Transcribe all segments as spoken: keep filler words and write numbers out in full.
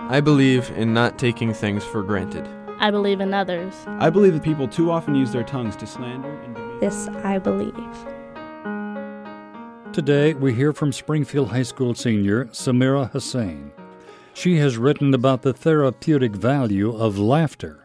I believe in not taking things for granted. I believe in others. I believe that people too often use their tongues to slander and demean. This I believe. Today, we hear from Springfield High School senior Samira Hussein. She has written about the therapeutic value of laughter.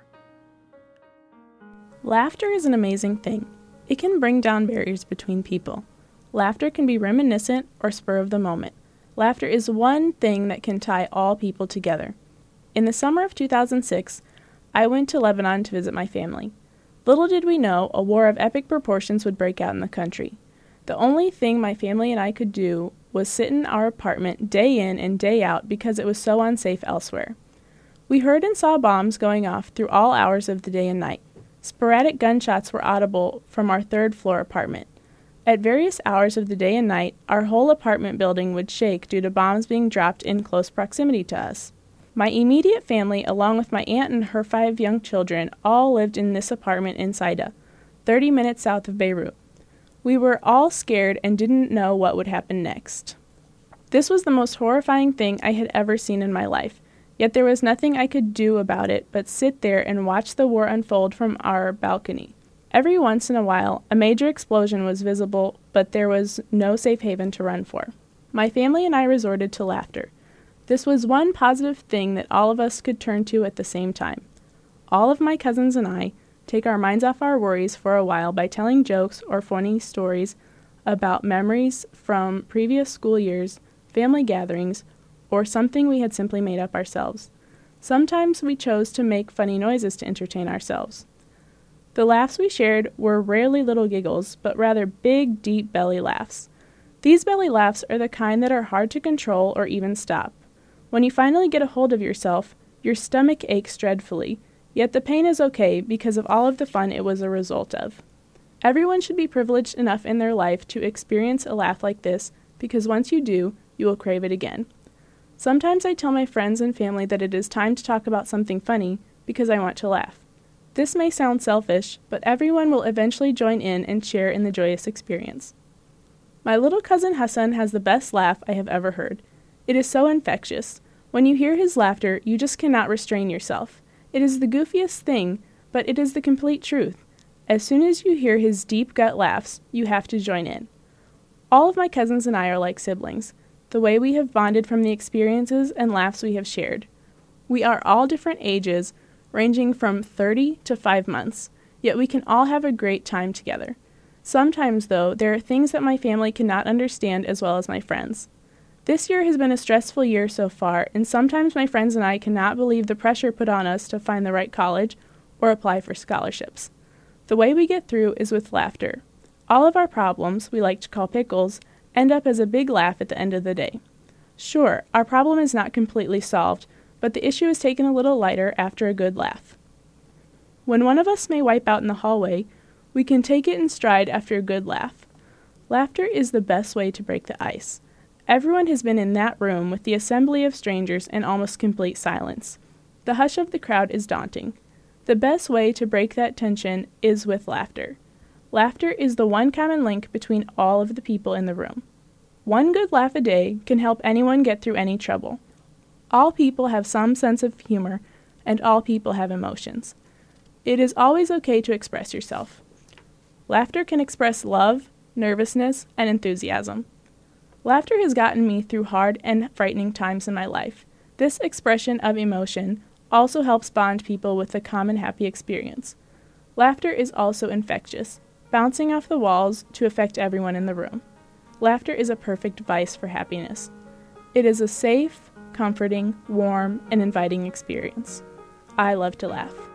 Laughter is an amazing thing. It can bring down barriers between people. Laughter can be reminiscent or spur of the moment. Laughter is one thing that can tie all people together. In the summer of two thousand six, I went to Lebanon to visit my family. Little did we know a war of epic proportions would break out in the country. The only thing my family and I could do was sit in our apartment day in and day out because it was so unsafe elsewhere. We heard and saw bombs going off through all hours of the day and night. Sporadic gunshots were audible from our third-floor apartment. At various hours of the day and night, our whole apartment building would shake due to bombs being dropped in close proximity to us. My immediate family, along with my aunt and her five young children, all lived in this apartment in Saida, thirty minutes south of Beirut. We were all scared and didn't know what would happen next. This was the most horrifying thing I had ever seen in my life, yet there was nothing I could do about it but sit there and watch the war unfold from our balcony. Every once in a while, a major explosion was visible, but there was no safe haven to run for. My family and I resorted to laughter. This was one positive thing that all of us could turn to at the same time. All of my cousins and I take our minds off our worries for a while by telling jokes or funny stories about memories from previous school years, family gatherings, or something we had simply made up ourselves. Sometimes we chose to make funny noises to entertain ourselves. The laughs we shared were rarely little giggles, but rather big, deep belly laughs. These belly laughs are the kind that are hard to control or even stop. When you finally get a hold of yourself, your stomach aches dreadfully, yet the pain is okay because of all of the fun it was a result of. Everyone should be privileged enough in their life to experience a laugh like this, because once you do, you will crave it again. Sometimes I tell my friends and family that it is time to talk about something funny because I want to laugh. This may sound selfish, but everyone will eventually join in and share in the joyous experience. My little cousin Hassan has the best laugh I have ever heard. It is so infectious. When you hear his laughter, you just cannot restrain yourself. It is the goofiest thing, but it is the complete truth. As soon as you hear his deep gut laughs, you have to join in. All of my cousins and I are like siblings, the way we have bonded from the experiences and laughs we have shared. We are all different ages, ranging from thirty to five months, yet we can all have a great time together. Sometimes, though, there are things that my family cannot understand as well as my friends. This year has been a stressful year so far, and sometimes my friends and I cannot believe the pressure put on us to find the right college or apply for scholarships. The way we get through is with laughter. All of our problems, we like to call pickles, end up as a big laugh at the end of the day. Sure, our problem is not completely solved, but the issue is taken a little lighter after a good laugh. When one of us may wipe out in the hallway, we can take it in stride after a good laugh. Laughter is the best way to break the ice. Everyone has been in that room with the assembly of strangers and almost complete silence. The hush of the crowd is daunting. The best way to break that tension is with laughter. Laughter is the one common link between all of the people in the room. One good laugh a day can help anyone get through any trouble. All people have some sense of humor, and all people have emotions. It is always okay to express yourself. Laughter can express love, nervousness, and enthusiasm. Laughter has gotten me through hard and frightening times in my life. This expression of emotion also helps bond people with a common happy experience. Laughter is also infectious, bouncing off the walls to affect everyone in the room. Laughter is a perfect vice for happiness. It is a safe, comforting, warm, and inviting experience. I love to laugh.